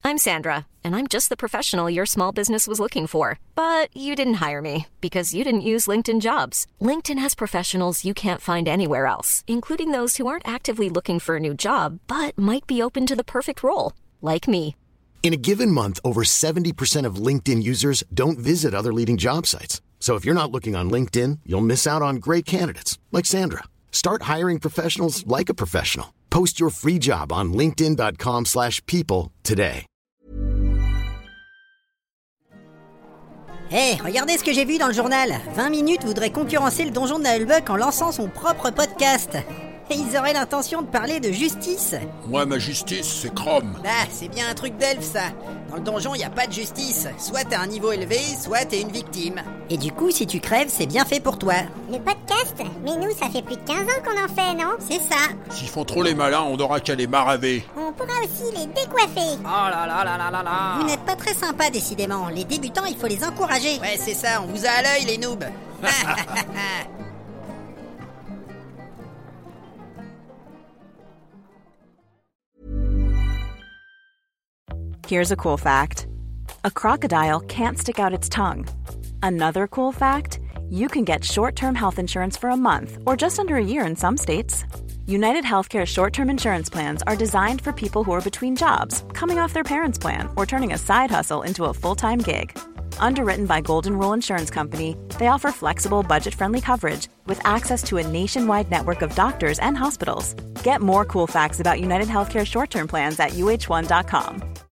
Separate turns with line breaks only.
I'm Sandra, and I'm just the professional your small business was looking for. But you didn't hire me because you didn't use LinkedIn Jobs. LinkedIn has professionals you can't find anywhere else, including those who aren't actively looking for a new job, but might be open to the perfect role, like me.
In a given month, over 70% of LinkedIn users don't visit other leading job sites. So if you're not looking on LinkedIn, you'll miss out on great candidates, like Sandra. Start hiring professionals like a professional. Post your free job on linkedin.com/people today.
Hey, regardez ce que j'ai vu dans le journal. 20 minutes voudrait concurrencer le donjon de Nullbuck en lançant son propre podcast. Et ils auraient l'intention de parler de justice.
Moi, ma justice, c'est Chrome.
Bah, c'est bien un truc d'elfe, ça. Dans le donjon, y a pas de justice. Soit t'as un niveau élevé, soit t'es une victime. Et du coup, si tu crèves, c'est bien fait pour toi.
Le podcast ? Mais nous, ça fait plus de 15 ans qu'on en fait, non ?
C'est ça.
S'ils font trop les malins, on n'aura qu'à les maraver.
On pourra aussi les décoiffer.
Oh là là là là là là. Vous n'êtes pas très sympa, décidément. Les débutants, il faut les encourager. Ouais, c'est ça, on vous a à l'œil, les noobs.
Here's a cool fact. A crocodile can't stick out its tongue. Another cool fact, you can get short-term health insurance for a month or just under a year in some states. United Healthcare short-term insurance plans are designed for people who are between jobs, coming off their parents' plan, or turning a side hustle into a full-time gig. Underwritten by Golden Rule Insurance Company, they offer flexible, budget-friendly coverage with access to a nationwide network of doctors and hospitals. Get more cool facts about United Healthcare short-term plans at uh1.com.